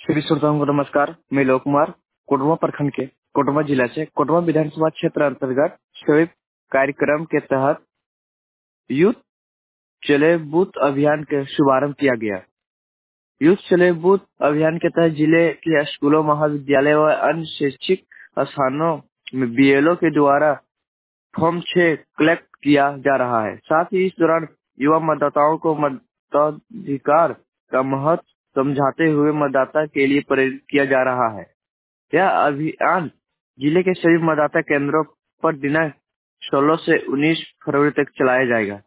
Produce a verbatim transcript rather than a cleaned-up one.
सभी श्रोताओं को नमस्कार। मैं लोक कुमार कोडरमा प्रखंड के कोडरमा जिला से कोडरमा विधानसभा क्षेत्र अंतर्गत स्वीप कार्यक्रम के तहत यूथ चले बूथ अभियान के शुभारंभ किया गया। यूथ चले बूथ अभियान के तहत जिले के स्कूलों, महाविद्यालय व अन्य शैक्षिक स्थानों में बीएलओ के द्वारा फॉर्म छह कलेक्ट किया जा रहा है। साथ ही इस दौरान युवा मतदाताओं को मताधिकार का महत्व समझाते हुए मतदाता के लिए प्रेरित किया जा रहा है। यह अभियान जिले के सभी मतदाता केंद्रों पर दिनांक सोलह से उन्नीस फरवरी तक चलाया जाएगा।